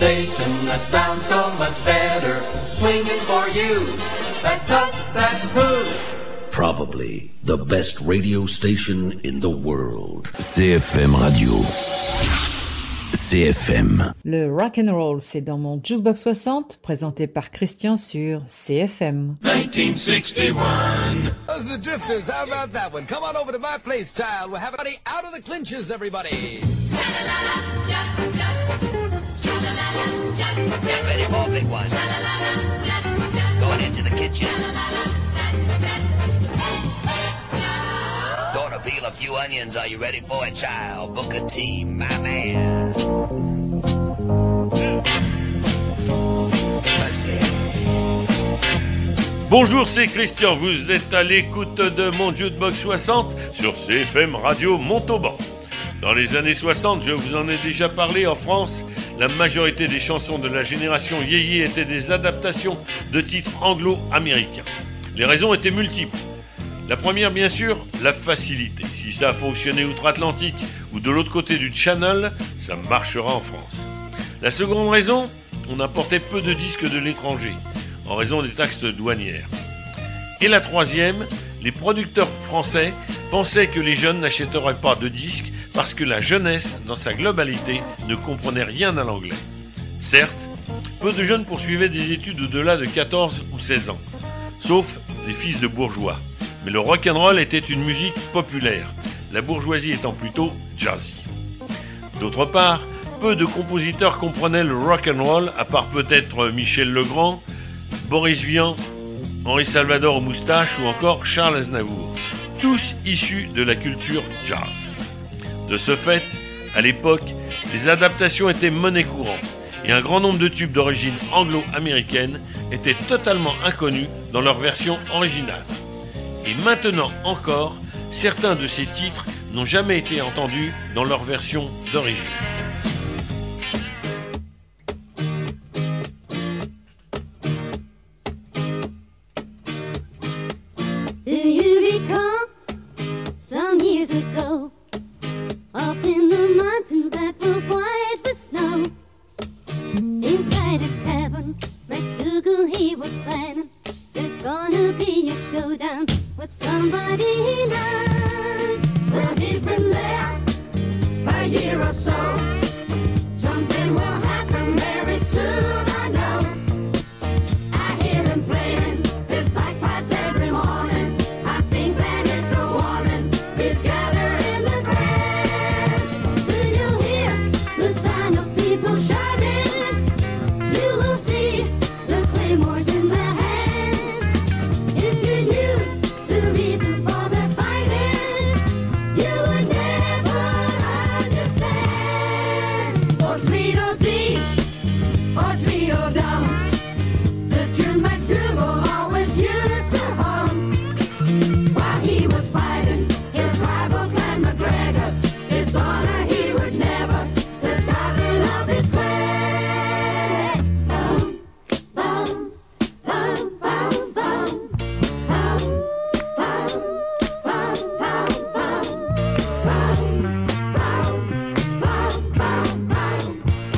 station that sounds so much better. Swinging for you, that's us, that's who. Probably the best radio station in the world. CFM Radio. CFM. Le rock'n'roll, c'est dans mon Jukebox 60, présenté par Christian sur CFM. 1961. Those are the Drifters, how about that one? Come on over to my place, child. We're having a out of the clinches, everybody. Get ready for a big one. Going into the kitchen. Gonna peel a few onions. Are you ready for it, child? Booker T, my man. Bonjour, c'est Christian. Vous êtes à l'écoute de mon Jukebox 60 sur CFM Radio Montauban. Dans les années 60, je vous en ai déjà parlé, en France, la majorité des chansons de la génération yéyé étaient des adaptations de titres anglo-américains. Les raisons étaient multiples. La première, bien sûr, la facilité. Si ça a fonctionné outre-Atlantique ou de l'autre côté du Channel, ça marchera en France. La seconde raison, on importait peu de disques de l'étranger, en raison des taxes douanières. Et la troisième, les producteurs français pensaient que les jeunes n'achèteraient pas de disques parce que la jeunesse, dans sa globalité, ne comprenait rien à l'anglais. Certes, peu de jeunes poursuivaient des études au-delà de 14 ou 16 ans, sauf les fils de bourgeois. Mais le rock'n'roll était une musique populaire, la bourgeoisie étant plutôt jazzy. D'autre part, peu de compositeurs comprenaient le rock'n'roll, à part peut-être Michel Legrand, Boris Vian, Henri Salvador aux moustaches ou encore Charles Aznavour, tous issus de la culture jazz. De ce fait, à l'époque, les adaptations étaient monnaie courante et un grand nombre de tubes d'origine anglo-américaine étaient totalement inconnus dans leur version originale. Et maintenant encore, certains de ces titres n'ont jamais été entendus dans leur version d'origine. Do you recall some years ago, up in the mountains that were white with snow? Inside a cabin, MacDougal, he was planning, there's gonna be a showdown with somebody he knows. Well, he's been there a year or so. Something will happen very soon, I know. I hear him playing his bagpipes every morning. I think that it's a warning. He's gathering the crowd. Soon you'll hear the sound of people shouting. You will see the claymores in their hands. If you knew the reason for the fighting, you would never understand. Oh, Tweedledee, oh, Tweedledum, the tune MacDougal always used to hum while he was fighting his rival Clan MacGregor. Dishonor he would never, the titan of his clan. Bum, bum, bum, bum, bum. Bum, bum, bum, bum, bum. Bum, bum, bum, bum, bum.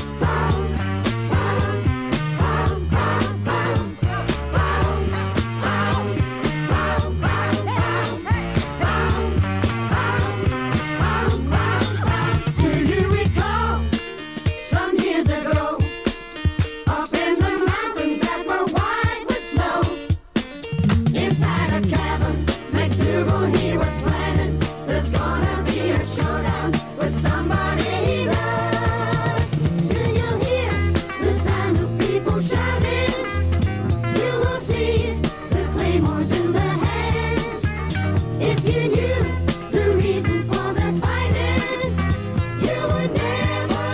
Do you recall some years ago, up in the mountains that were white with snow? Inside a cabin, MacDougal, he was planning, there's gonna be a showdown with somebody he knows. Soon you'll hear the sound of people shouting. You will see the claymores in their hands. If you knew the reason for their fighting, you would never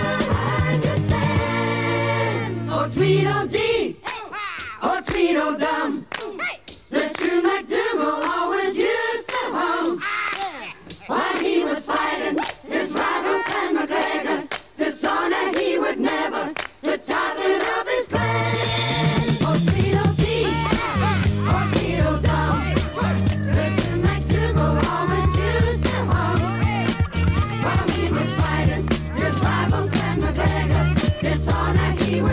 understand. Oh, Tweedledee, oh, Tweedledum, the true MacDougal always used to hum while he was fighting his rival Clan MacGregor. Dishonor he would never, the titan of his clan. Oh, Tweedledee, oh, Tweedledum, the true MacDougal always used to hum while he was fighting his rival Clan MacGregor. Dishonor he would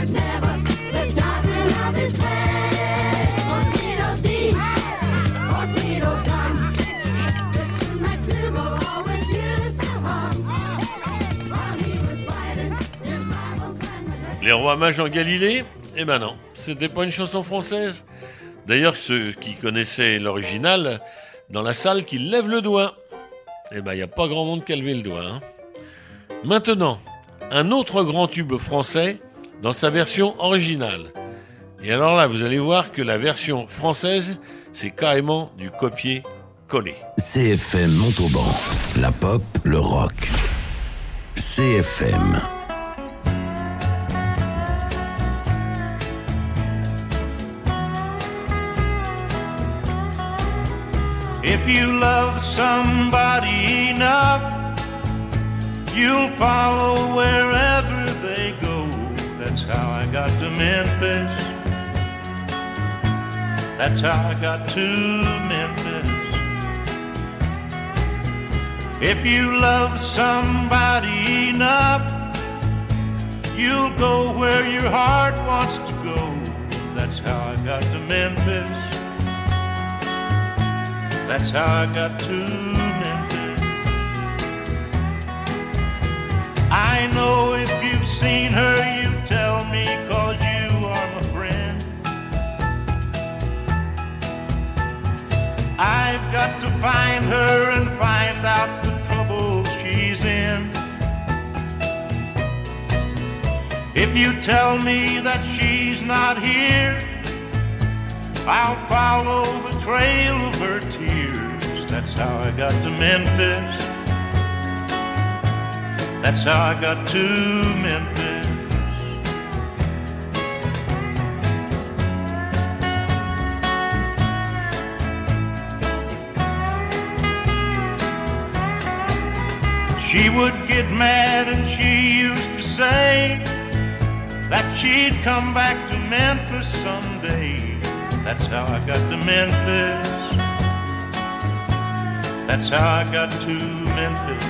Les rois mages en Galilée? Eh ben non, c'était pas une chanson française. D'ailleurs, ceux qui connaissaient l'original, dans la salle, qui lèvent le doigt. Eh ben, il n'y a pas grand monde qui a levé le doigt. Hein. Maintenant, un autre grand tube français dans sa version originale. Et alors là, vous allez voir que la version française, c'est carrément du copier-coller. CFM Montauban, la pop, le rock. CFM. If you love somebody enough, you'll follow wherever they go. That's how I got to Memphis. That's how I got to Memphis. If you love somebody enough, you'll go where your heart wants to go. That's how I got to Memphis. That's how I got to Memphis. I know if you've seen her, you tell me, 'cause you are my friend. I've got to find her and find out the trouble she's in. If you tell me that she's not here, I'll follow the trail of her tears. That's how I got to Memphis. That's how I got to Memphis. She would get mad and she used to say that she'd come back to Memphis someday. That's how I got to Memphis. That's how I got to Memphis.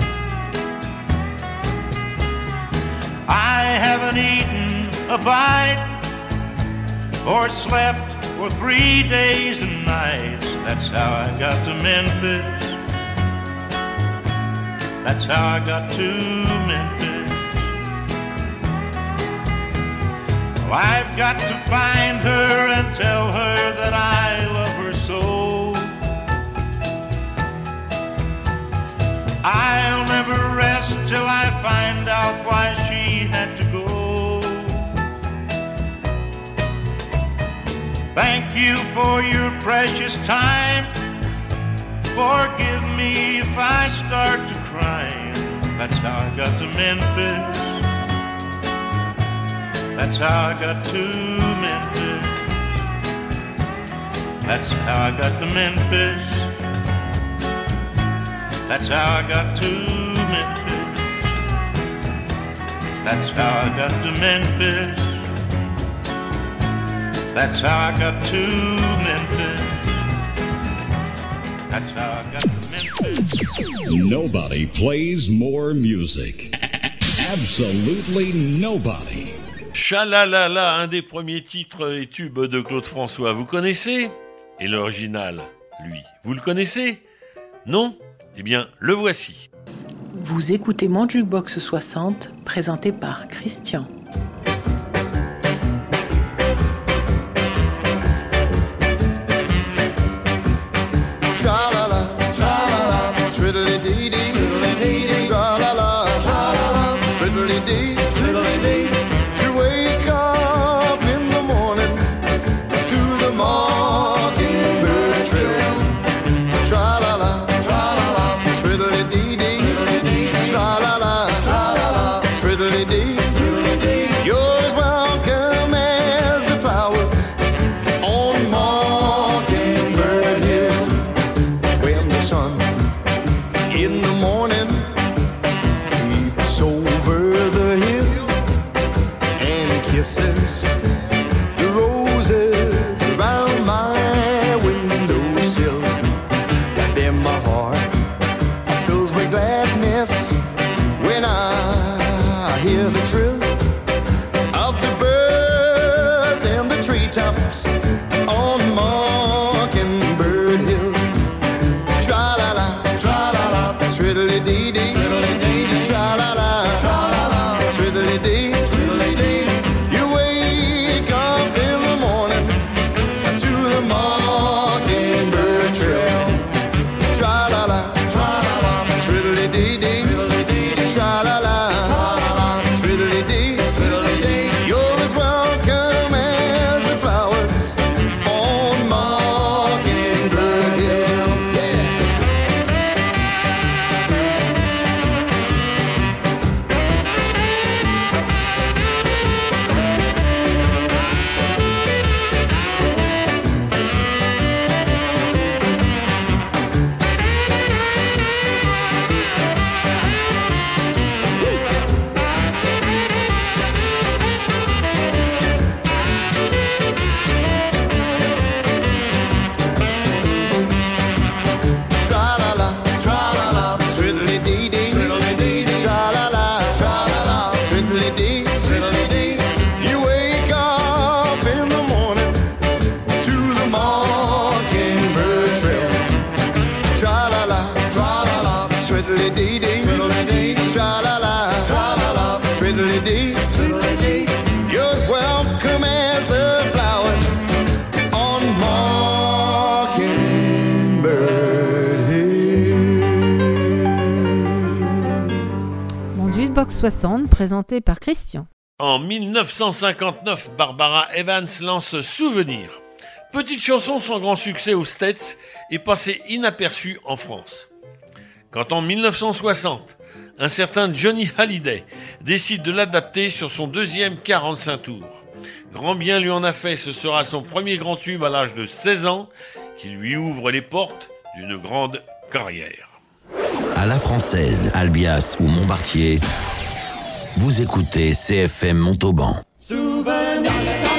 I haven't eaten a bite or slept for 3 days and nights. That's how I got to Memphis. That's how I got to Memphis. Well, I've got to find her and tell her that I love her so. I'll never rest till I find out why she had to go. Thank you for your precious time. Forgive me if I start to cry. That's how I got to Memphis. That's how I got to Memphis. That's how I got to Memphis. That's how I got to Memphis. That's how I got to Memphis. That's how I got to Memphis. That's how I got to Memphis. Nobody plays more music. Absolutely nobody. Chalalala, un des premiers titres et tubes de Claude François. Vous connaissez? Et l'original, lui, vous le connaissez? Non? Eh bien, le voici. Vous écoutez Mon Jukebox 60, présenté par Christian. Tra-la-la, tra-la-la, twiddly-dee-dee, twiddly-dee-dee, tra-la-la, tra-la-la, twiddly-dee, twiddly-dee. To wake up in the morning to the mockingbird trill. Tra-la-la, tra-la-la, twiddly-dee-dee, twiddly-dee, tra-la-la, tra-la-la, twiddly-dee, twiddly-dee. You're as welcome as the flowers on Mockingbird Hill. When the sun in the morning peeps over the hill and kisses the roses around my windowsill, then my heart fills with gladness when I hear the trill of the birds and the treetops on Mockingbird Hill. Tra-la-la, tra-la-la, twiddly-dee-dee, twiddly-dee-dee, tra-la-la, tra-la-la, twiddly-dee, twiddly-dee. tra-la-la, swiddly-dee, swiddly-dee. You wake up in the morning to the mockingbird trill. Tra-la-la, tra-la-la, swiddly-dee-dee, swiddly-dee, tra-la-la, tra-la-la, swiddly-dee, swiddly-dee. You're as welcome as the flowers on Mockingbird Hill. Mon Jukebox 60, présenté par Christian. En 1959, Barbara Evans lance Souvenir. Petite chanson sans grand succès aux States et passée inaperçue en France. Quand en 1960, un certain Johnny Hallyday décide de l'adapter sur son deuxième 45 tours. Grand bien lui en a fait, ce sera son premier grand tube à l'âge de 16 ans qui lui ouvre les portes d'une grande carrière. À la française, Albias ou Montbartier, vous écoutez CFM Montauban. Souvenir.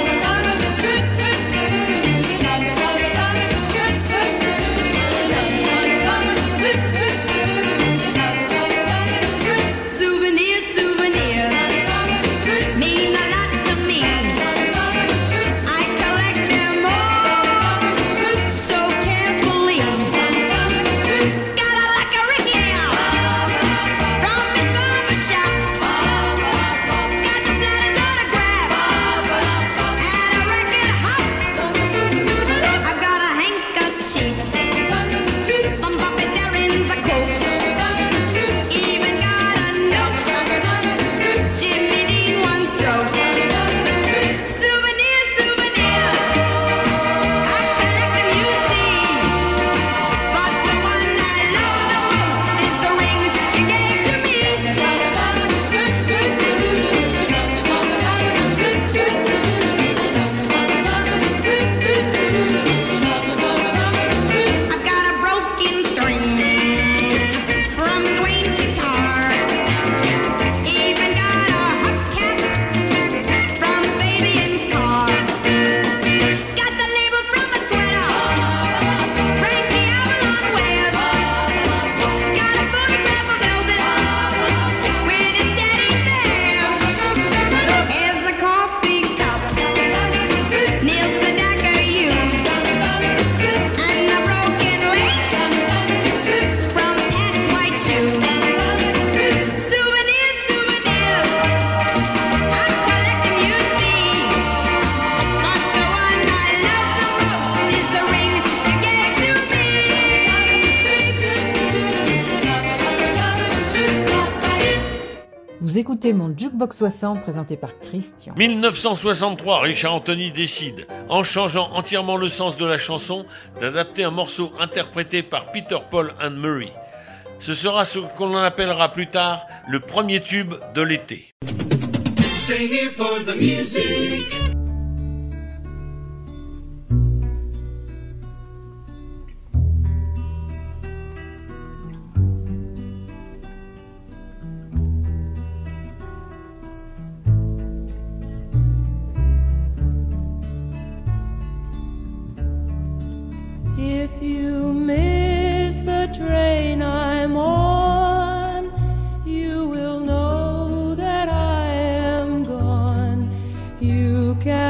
Vous écoutez mon Jukebox 60 présenté par Christian. 1963, Richard Anthony décide, en changeant entièrement le sens de la chanson, d'adapter un morceau interprété par Peter, Paul and Mary. Ce sera ce qu'on appellera plus tard le premier tube de l'été. Stay here for the music. If you miss the train I'm on, you will know that I am gone. You can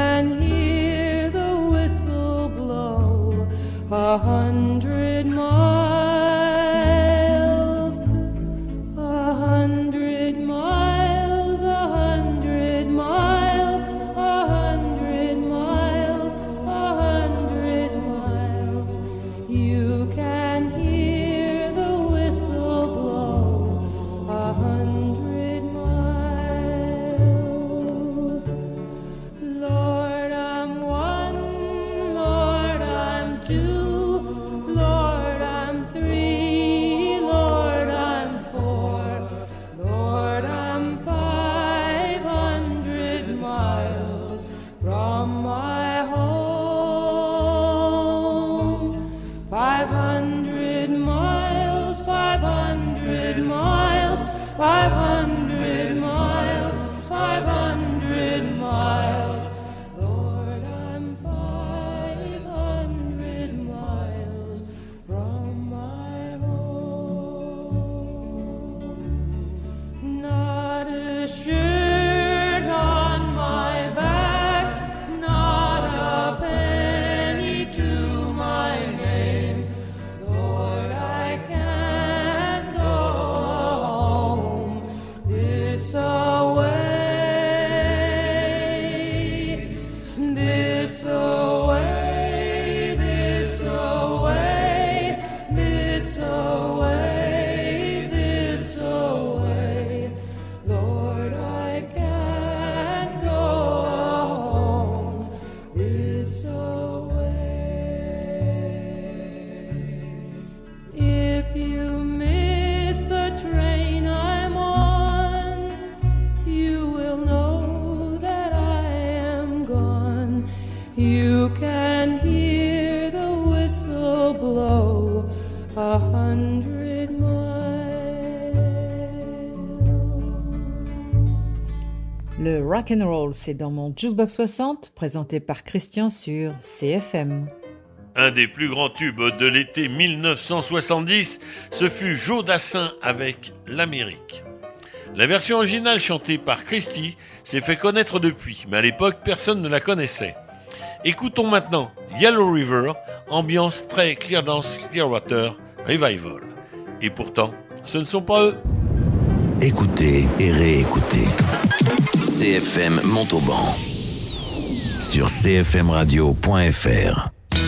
Le rock and roll, c'est dans mon Jukebox 60, présenté par Christian sur CFM. Un des plus grands tubes de l'été 1970, ce fut Joe Dassin avec l'Amérique. La version originale chantée par Christy s'est fait connaître depuis, mais à l'époque, personne ne la connaissait. Écoutons maintenant Yellow River, ambiance très Cleardance Clearwater Revival. Et pourtant, ce ne sont pas eux. Écoutez et réécoutez. CFM Montauban sur cfmradio.fr.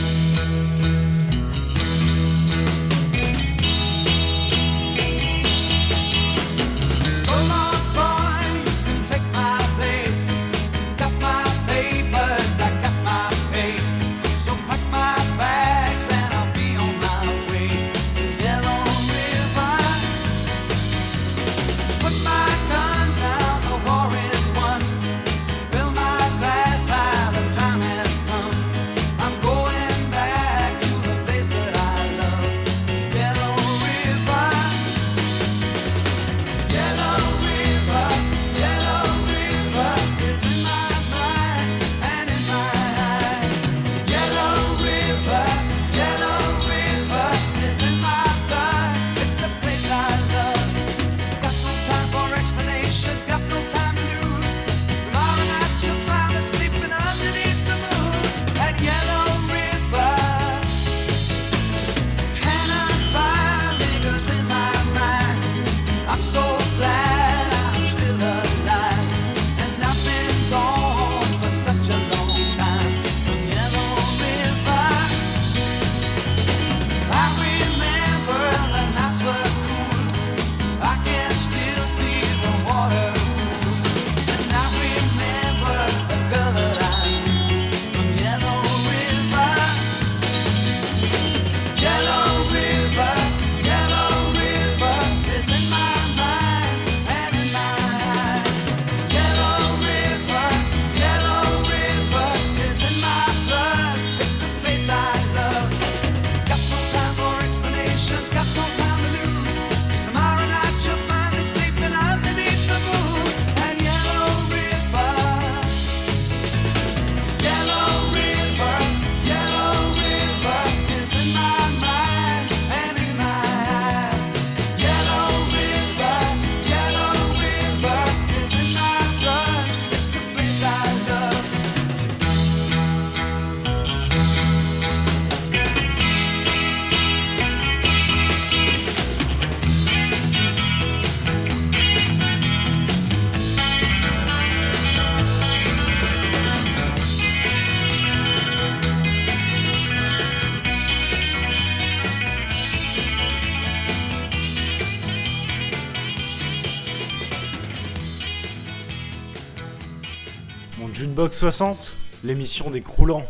Jukebox 60, l'émission des croulants.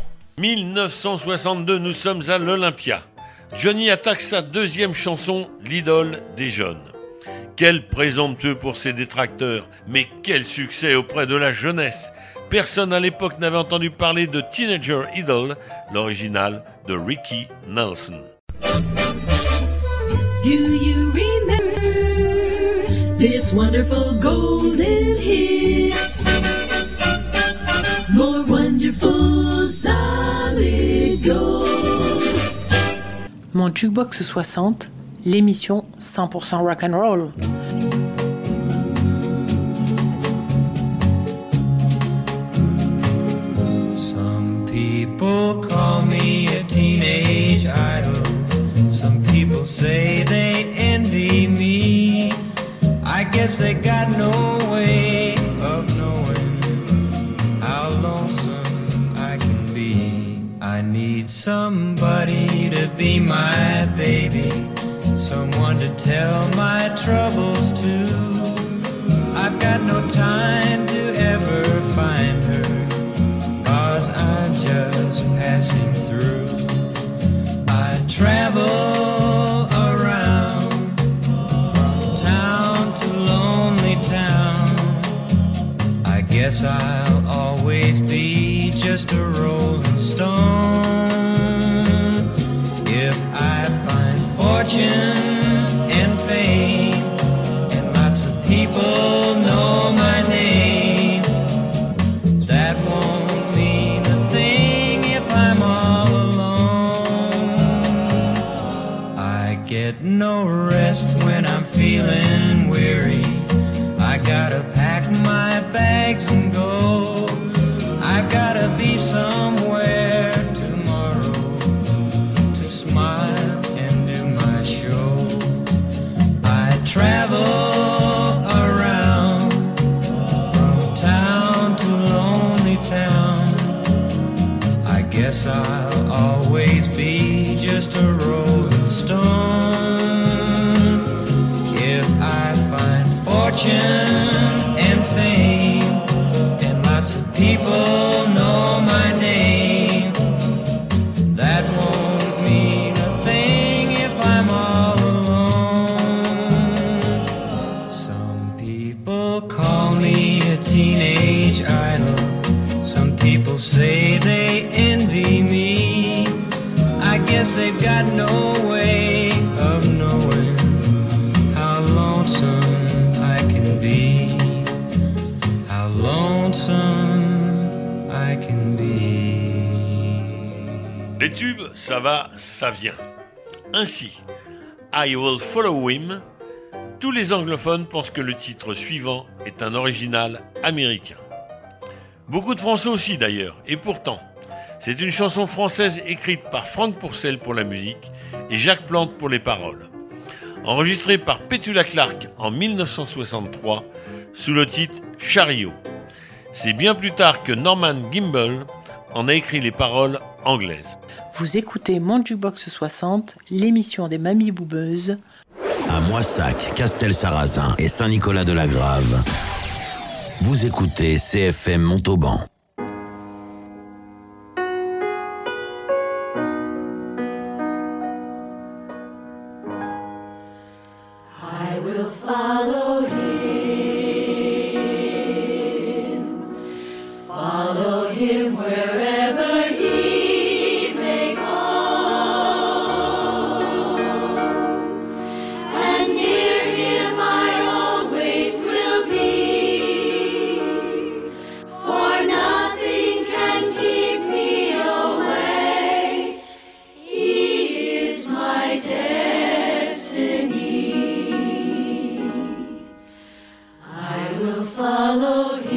1962, nous sommes à l'Olympia. Johnny attaque sa deuxième chanson, l'idole des jeunes. Quel présomptueux pour ses détracteurs, mais quel succès auprès de la jeunesse. Personne à l'époque n'avait entendu parler de Teenager Idol, l'original de Ricky Nelson. Do you remember this wonderful golden hit? More wonderful solid gold. Mon Jukebox 60, l'émission 100% rock'n'roll. Some people call me a teenage idol. Some people say they envy me. I guess they got no way of knowing how lonesome I can be. I need somebody to be my baby, someone to tell my troubles to. I've got no time to ever find her, 'cause I'm just passing through. I travel around from town to lonely town. I guess I'll always be just a rolling stone. If I find fortune and fame, and lots of people know my name, guess I'll always be just a rolling stone. If I find fortune and fame, and lots of people know my name, that won't mean a thing if I'm all alone. Some people call me a teenage idol. Some people say they envy me. I guess they've got no way of knowing how lonesome I can be. How lonesome I can be. Les tubes, ça va, ça vient. Ainsi, I Will Follow Him, tous les anglophones pensent que le titre suivant est un original américain. Beaucoup de Français aussi d'ailleurs, et pourtant, c'est une chanson française écrite par Franck Pourcel pour la musique et Jacques Plante pour les paroles. Enregistrée par Petula Clark en 1963 sous le titre Chariot. C'est bien plus tard que Norman Gimbel en a écrit les paroles anglaises. Vous écoutez Mon Jukebox 60, l'émission des mamies boubeuses. À Moissac, Castel-Sarrazin et Saint-Nicolas-de-la-Grave. Vous écoutez CFM Montauban. I will follow him wherever he may go, and near him I always will be, for nothing can keep me away. He is my destiny. I will follow him.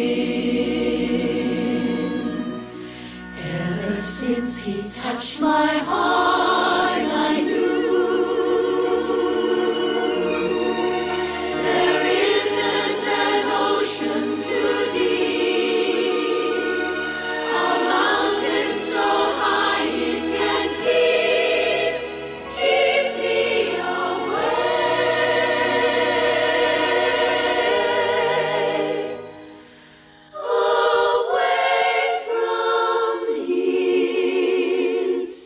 Ever since he touched my heart, I knew there isn't an ocean too deep, a mountain so high it can keep me away from his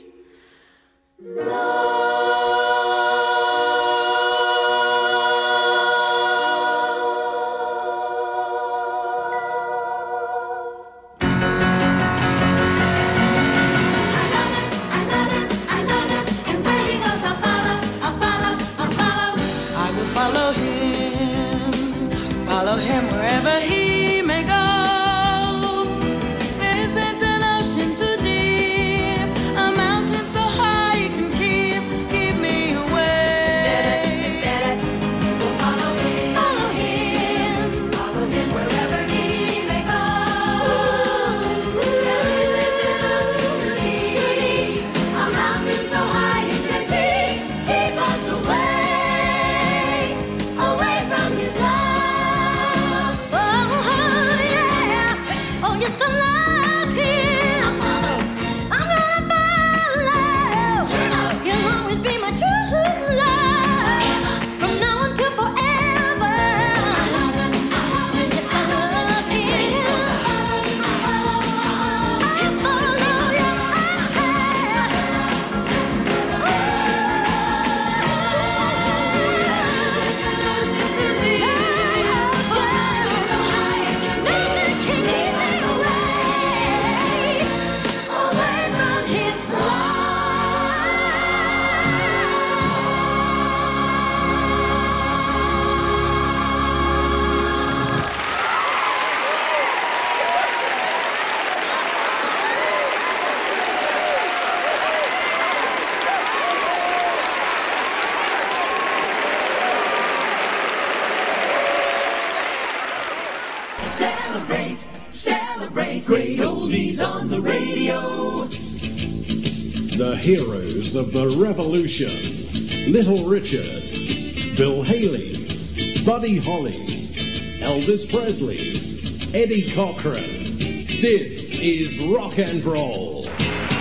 I will follow him wherever he may go. There isn't an ocean too deep, a mountain so high it can keep me away. Follow him wherever he may go. There isn't an ocean too deep, a mountain so high it can keep us away from his love. Oh yeah, oh yes I love him. I'm gonna follow. He'll always be my true love, from now until forever. Yes I love him. I follow you. Celebrate, celebrate, great oldies on the radio. The heroes of the revolution. Little Richard, Bill Haley, Buddy Holly, Elvis Presley, Eddie Cochran. This is rock and roll.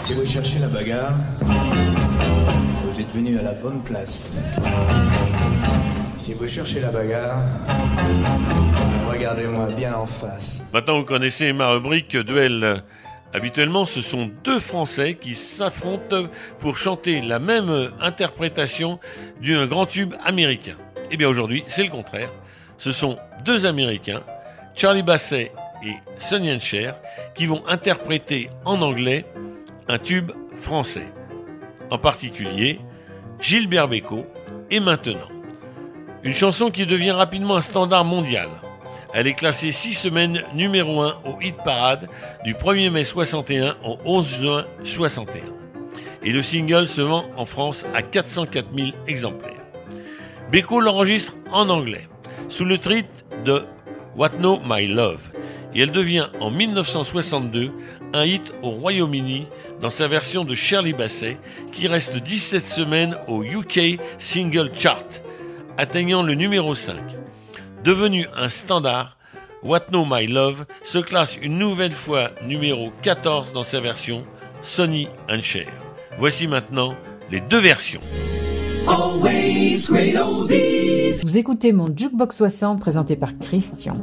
Si vous cherchez la bagarre, vous êtes venu à la bonne place. Si vous cherchez la bagarre, regardez-moi bien en face. Maintenant, vous connaissez ma rubrique Duel. Habituellement, ce sont deux Français qui s'affrontent pour chanter la même interprétation d'un grand tube américain. Eh bien, aujourd'hui, c'est le contraire. Ce sont deux Américains, Charlie Basset et Sonny & Cher, qui vont interpréter en anglais un tube français. En particulier, Gilbert Bécaud et Maintenant. Une chanson qui devient rapidement un standard mondial. Elle est classée 6 semaines numéro 1 au hit parade du 1er mai 61 au 11 juin 61. Et le single se vend en France à 404 000 exemplaires. Bécaud l'enregistre en anglais, sous le titre de What Know My Love, et elle devient en 1962 un hit au Royaume-Uni dans sa version de Shirley Bassey, qui reste 17 semaines au UK Single Chart, atteignant le numéro 5. Devenu un standard, What Know My Love se classe une nouvelle fois numéro 14 dans sa version Sonny & Cher. Voici maintenant les deux versions. Always great oldies. Vous écoutez mon Jukebox 60 présenté par Christian.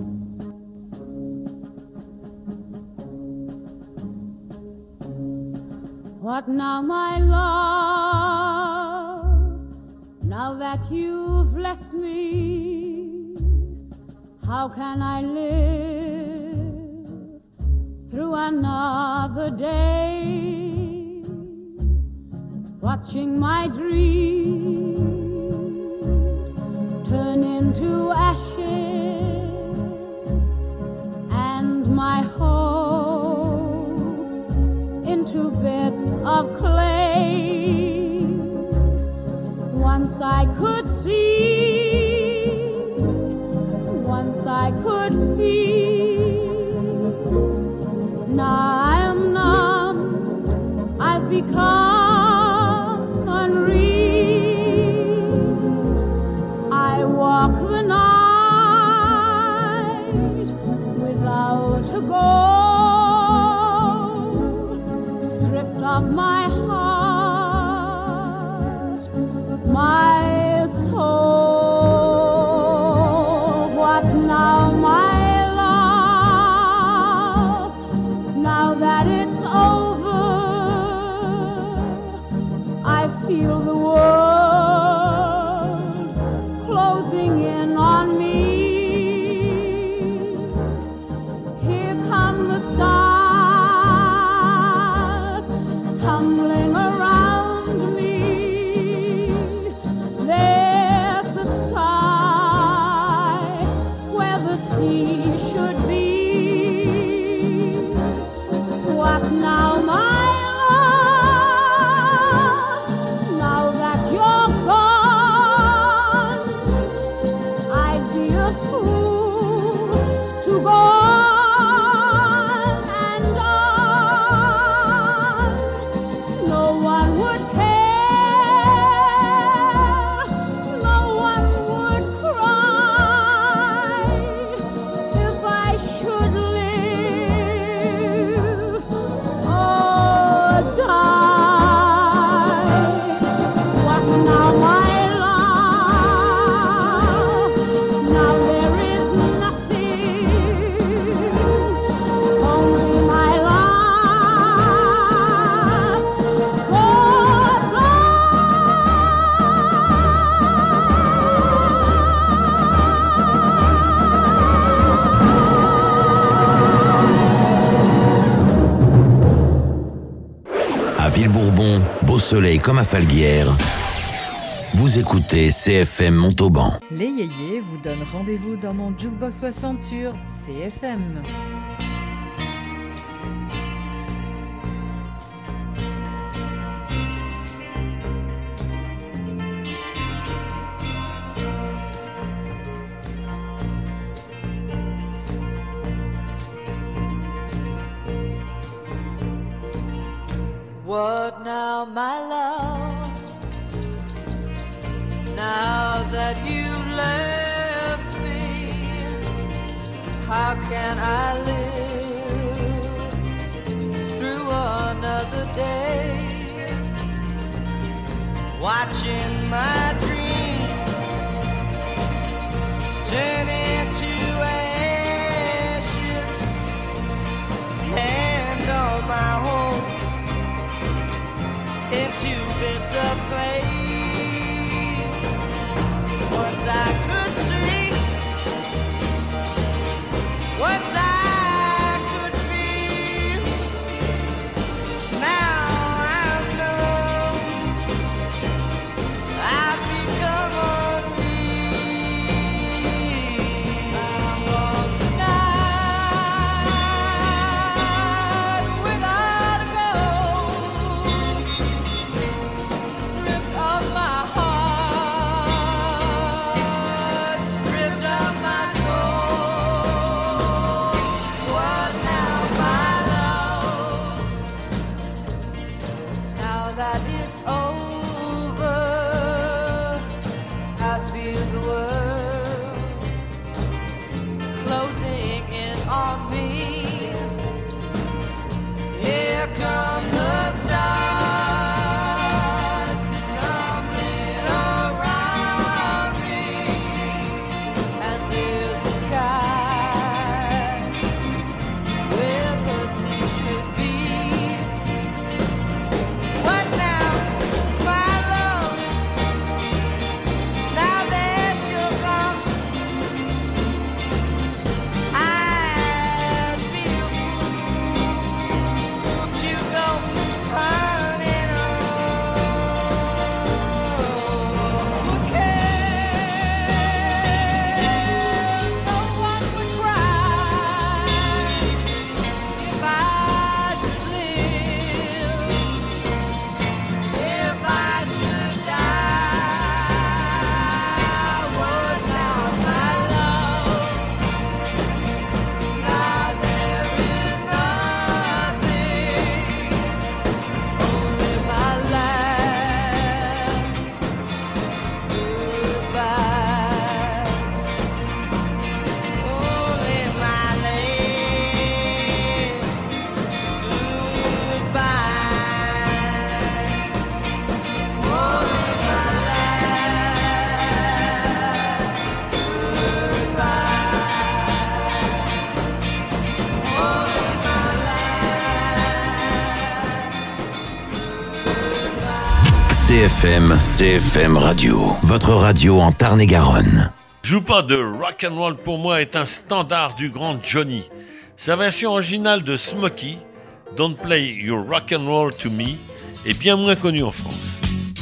What now, my love, now that you've left me, how can I live through another day, watching my dreams turn into ashes and my hopes into bits of clay. Once I could see, once I could feel, now I am numb, I've become unreal. I walk the night without a goal, stripped of my heart, my soul. What now, my love, now that it's over, I feel the world closing in on me. Here come the stars tumbling around me. There's the sky where the sea should be. What now, my love, now that you're gone, I'd be a fool to go on and on. No one would care, no one would cry if I should live or die. What now, my love? Now there is nothing, only my last À Villebourbon, beau soleil comme à Falguière. Vous écoutez CFM Montauban. Les Yéyés vous donnent rendez-vous dans mon Jukebox 60 sur CFM. What now, my love? Now that you've left me, how can I live through another day? watching my dream turn into ashes, and all my hopes into bits of clay. Once I could see, once I could feel, now I know I've become unreal. I walk the night without a goal, stripped of my heart, stripped of my soul. What now, my love? Now that it's over, I feel the world closing in on me. Here come the stars tumbling around me, and there's the sky where the sea should be. What now, my love? Now that you're gone, I'd be a fool to go running on. Who cares? No one would cry if I should live, if I should die. What now, my love? Now there is nothing, only my last goodbye. Only my last goodbye. Only my last goodbye. Only my CFM Radio, votre radio en Tarn-et-Garonne. Joue pas de rock'n'roll pour moi est un standard du grand Johnny. Sa version originale de Smokey, Don't Play Your Rock'n'Roll to Me, est bien moins connue en France.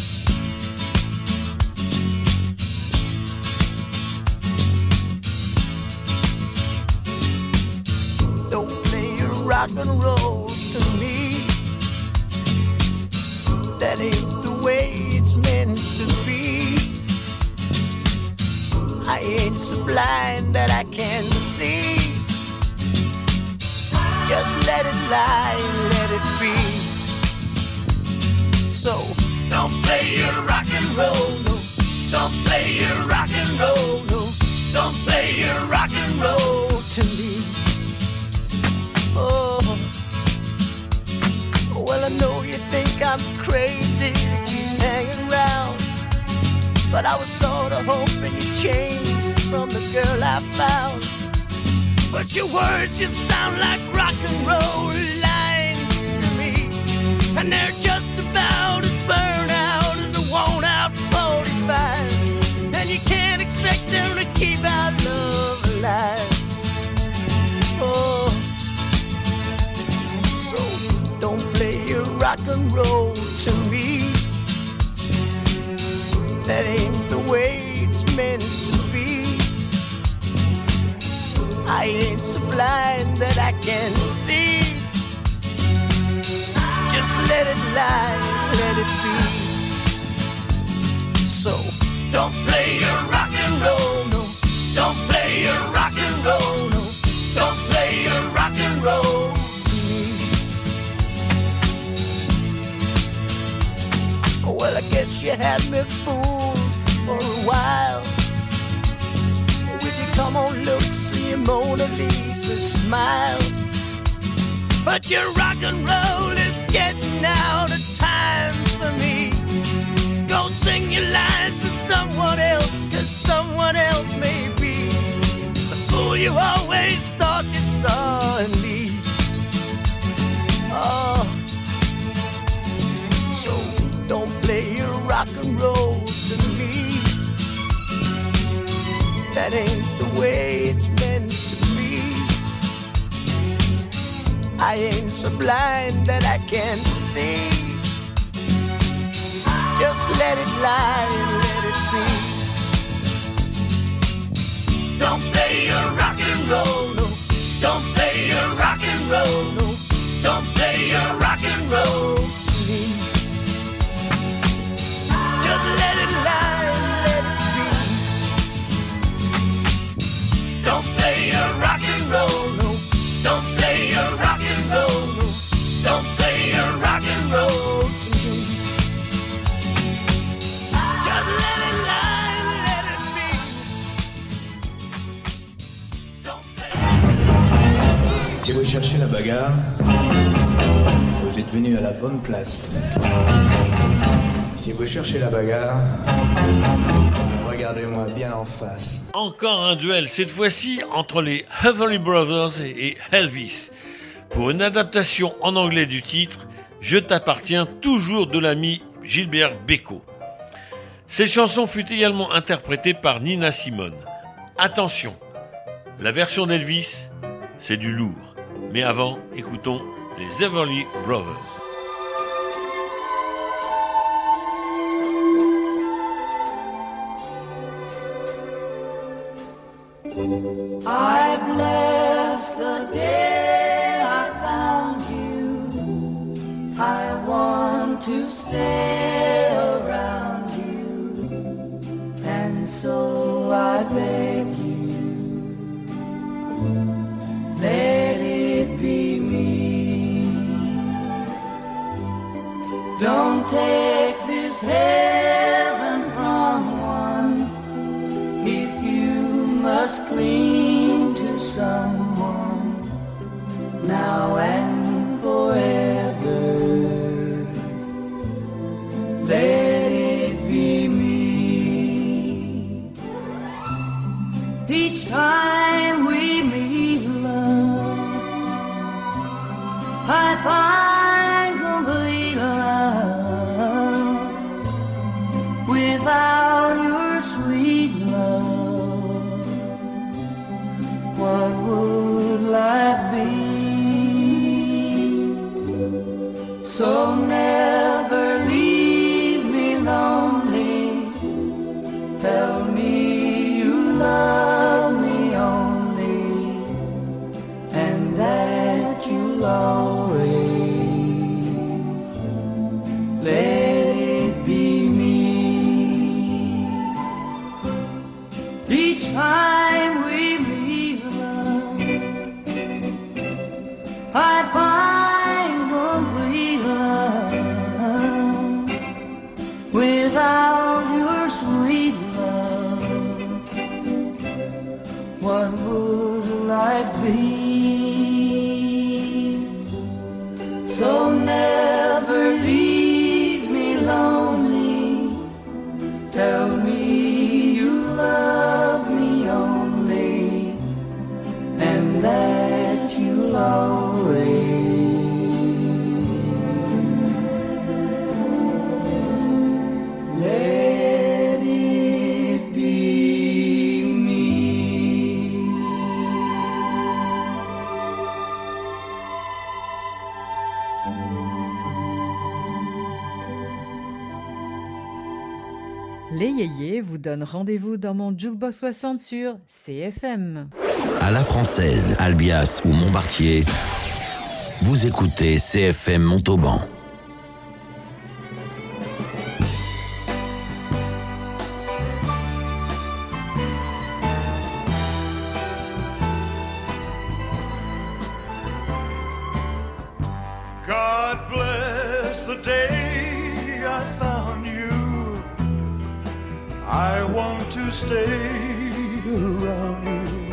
Don't play your rock and roll to me. That ain't the way it's meant to be. I ain't so blind that I can't see. Just let it lie and let it be. So don't play your rock and roll, no. Don't play your rock and roll, no. Don't play your rock and roll to me. Oh, well, I know you think I'm crazy to keep hanging around, but I was sort of hoping you'd change from the girl I found. But your words just sound like rock and roll lines to me, and they're just about as burned out as a worn-out 45. And you can't expect them to keep our love alive. Oh, so don't play your rock and roll to me. That ain't the way it's meant to be. I ain't so blind that I can't see. Just let it lie, let it be. So don't play your rock and roll, no. Don't play your rock and roll, no. Don't play your rock and roll to me. Well, I guess you had me fooled for a while with your come on looks and your Mona Lisa smile. But your rock and roll is getting out of time for me. Go sing bring your lies to someone else, 'cause someone else may be the fool you always thought you saw in me. Oh, so don't play your rock and roll to me. That ain't the way it's meant to be. I ain't so blind that I can't see. Just let it lie and let it be. Don't play your rock and roll, no. Don't play your rock and roll, no. Don't play your rock and roll to me. Just let it lie and let it be. Don't play your rock and roll, no. Don't play your rock and roll, no. Don't play your rock and roll to me. Just let it lie and let it be. Don't play. Si vous cherchez la bagarre, vous êtes venu à la bonne place. Si vous cherchez la bagarre, regardez-moi bien en face. Encore un duel, cette fois-ci entre les Everly Brothers et Elvis. Pour une adaptation en anglais du titre « Je t'appartiens » toujours de l'ami Gilbert Bécaud. Cette chanson fut également interprétée par Nina Simone. Attention, la version d'Elvis, c'est du lourd. Mais avant, écoutons les Everly Brothers. I bless the day I found you. I want to stay around you, and so I beg you, let it be me. Don't take this heaven from one if you must cling to someone now and forever. Let it be me. Each time we meet, love, I find complete love without your sweet love. What would life be? So never leave me lonely. Tell me you love me only, and that you'll always let it be me. Each time we meet, love, I find complete love without your sweet love. What would life be? So never leave me lonely. Tell me you love me only, and that you'll always let it be me. Les Yéyés vous donnent rendez-vous dans mon Jukebox 60 sur CFM. À la française, Albias ou Montbartier, vous écoutez CFM Montauban. God bless the day I found you. I want to stay around you,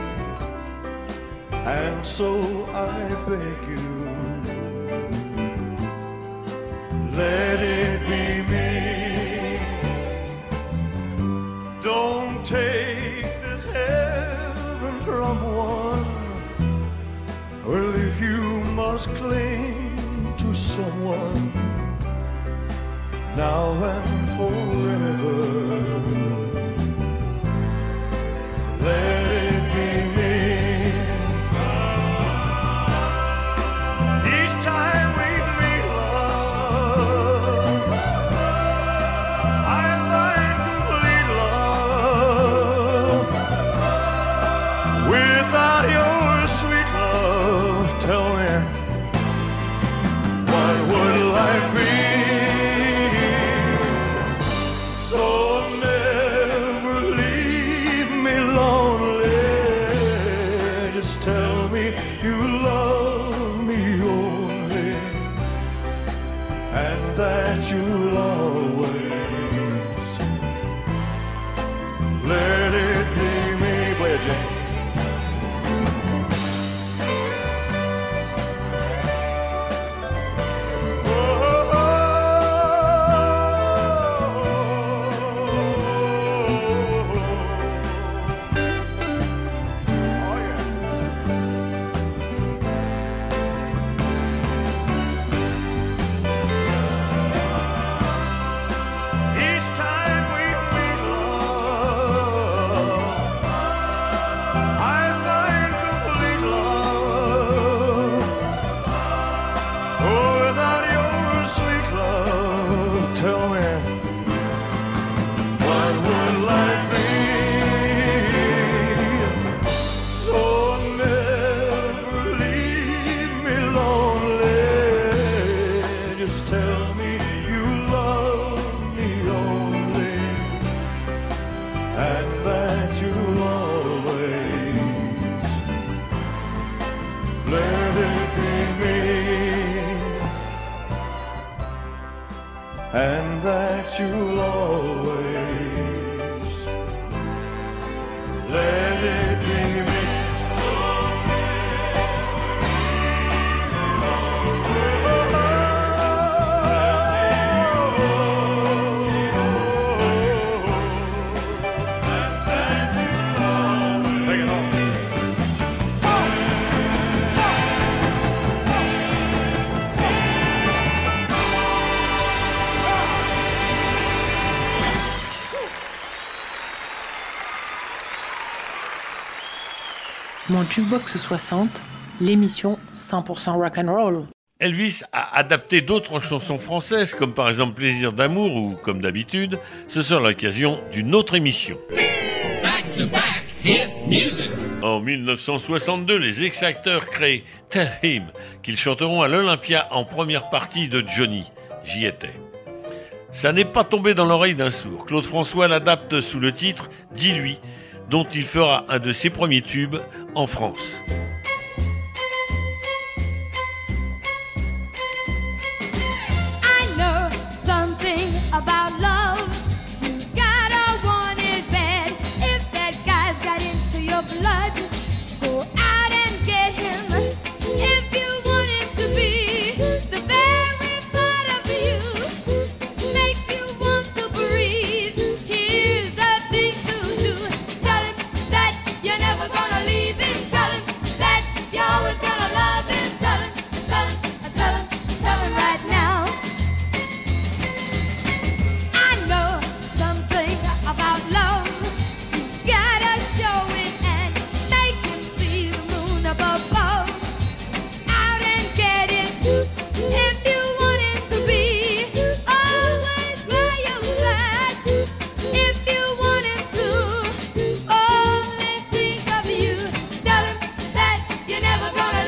and so I beg you, let it be me. must cling to someone now and forever. Let it be me. Each time we meet, love, I find complete love. Without your sweet love, tell me, what would life be? So never leave me lonely. Just tell me you love me only, and that you'll always let it be me. Play it, Jane. Each time we meet, love, I find complete love. Oh, without your sweet love, tell me, what would life be? So never leave me lonely. Just tell me you love me only, and that you'll always let it be me, and that you'll always let it be me. Take it home. Mon Jukebox 60, l'émission 100% rock'n'roll. Elvis a adapté d'autres chansons françaises, comme par exemple Plaisir d'amour ou Comme d'habitude. Ce sera l'occasion d'une autre émission. Back to back hit music. En 1962, les X-Actors créent Tell Him, qu'ils chanteront à l'Olympia en première partie de Johnny. J'y étais. Ça n'est pas tombé dans l'oreille d'un sourd. Claude François l'adapte sous le titre « Dis-lui », dont il fera un de ses premiers tubes en France. I know something about love. You gotta want it bad. If that guy's got into your blood, go out and get him. If you want him to be the very part of you, make you want to breathe. Here's the thing to do. Tell him that you're never gonna leave him. Tell him that you're always gonna love him. Tell him, tell him, tell him, tell him right now. I know something about love. You gotta show it and make him see the moon above. Out and get it. If you want him to be always by your side. If you want him to only think of you. Tell him that you're never gonna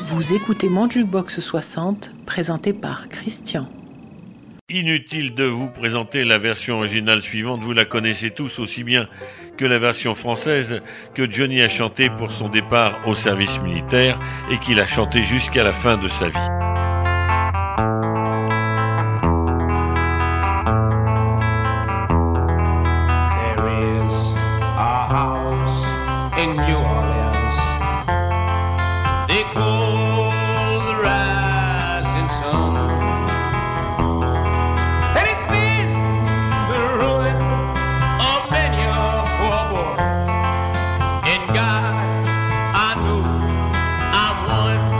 Vous écoutez Mon Jukebox 60, présenté par Christian. Inutile de vous présenter la version originale suivante, vous la connaissez tous aussi bien que la version française que Johnny a chantée pour son départ au service militaire et qu'il a chanté jusqu'à la fin de sa vie. There is a house in New Orleans they call the rising sun. And it's been the ruin of many a poor boy. And God, I know I'm one.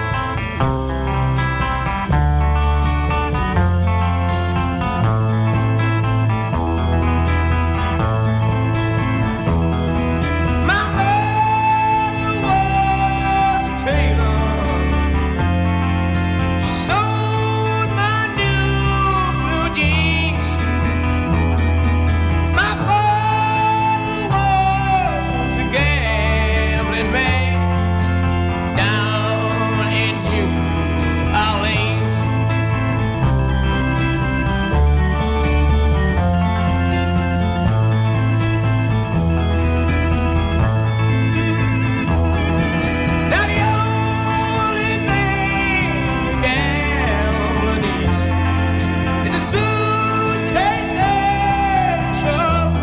My mother was a tailor. She sewed my new blue jeans. My father was a gambling man down in New Orleans. Now the only thing a gambler needs is a suitcase and a truck.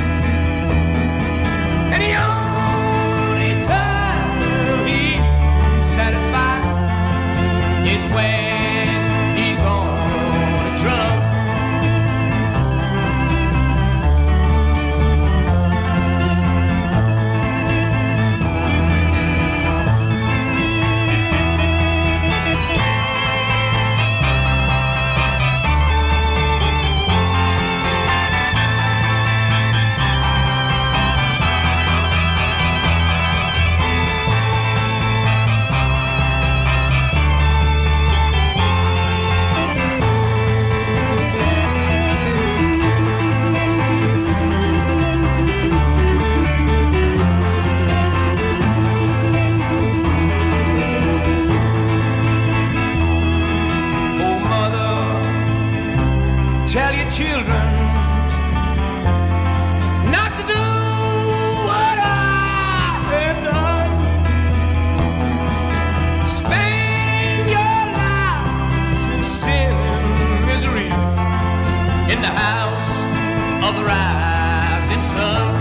And the only time he's satisfied is when he's on a drunk. Oh, mother, tell your children not to do what I have done. Spend your lives in sin and misery in the house of the rising sun.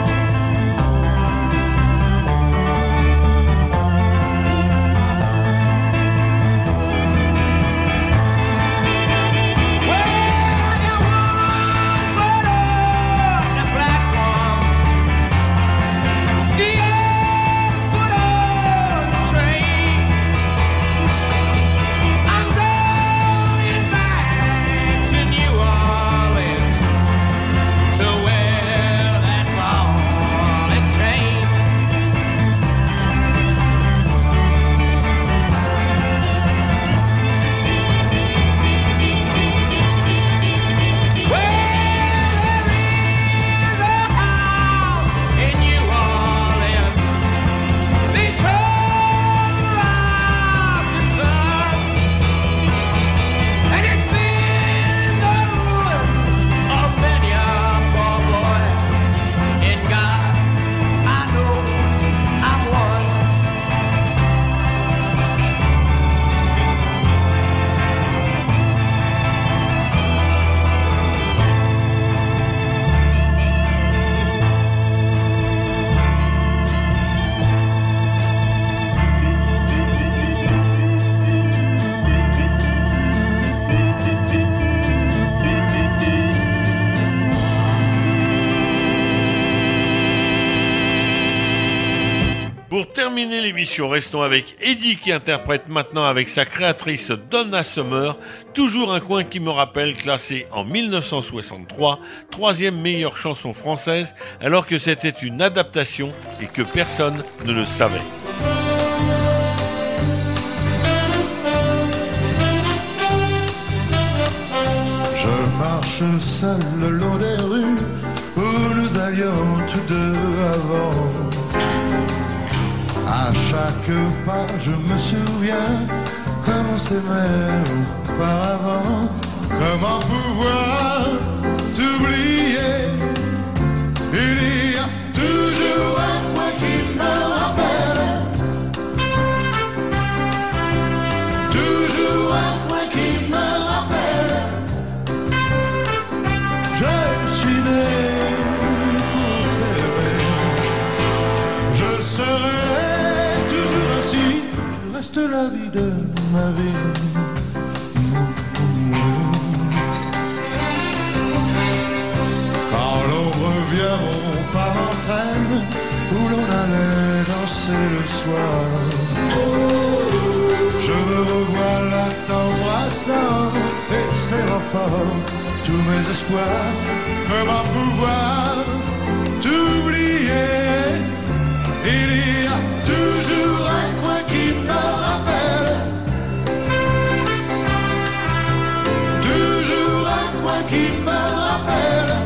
Pour terminer l'émission, restons avec Eddie qui interprète maintenant avec sa créatrice Donna Summer, toujours un coin qui me rappelle, classé en 1963, 3e meilleure chanson française, alors que c'était une adaptation et que personne ne le savait. Je marche seul le long des rues où nous allions tous deux avant. À chaque pas, je me souviens comme on s'aimait auparavant. Comment pouvoir t'oublier? Il y a toujours un coin qui me rappelle. Toujours un coin qui me rappelle. Je suis né pour t'aimer. Je serai toujours ainsi. Tu restes la vie de ma vie. Quand l'ombre vient, mon pas m'entraîne où l'on allait danser le soir. Je me revois là t'embrassant et serrant fort tous mes espoirs. Comment pouvoir t'oublier? Il y a toujours un coin qui me rappelle. Toujours un coin qui me rappelle.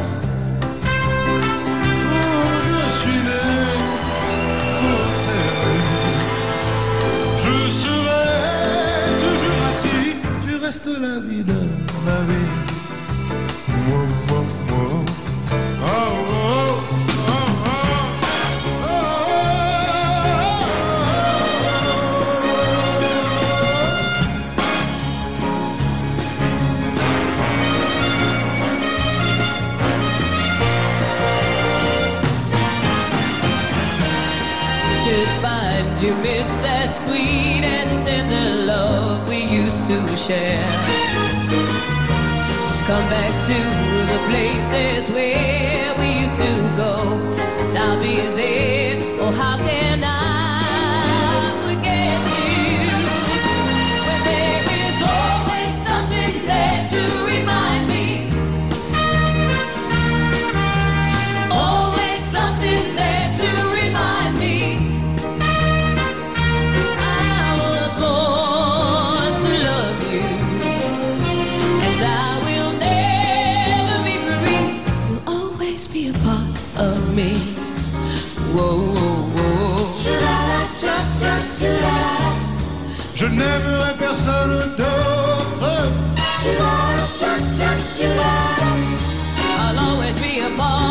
Oh, je suis né pour t'aimer. Je serai toujours assis. Tu restes la vie de ma vie. Oh, oh, oh. Oh, oh, oh, oh. Find you miss that sweet and tender love we used to share. Just come back to the places where we used to go, and I'll be there. Oh, how can I forget you when there is always something there to remind me? Always something there to remind me. Je n'aimerai personne d'autre. I'll always be a part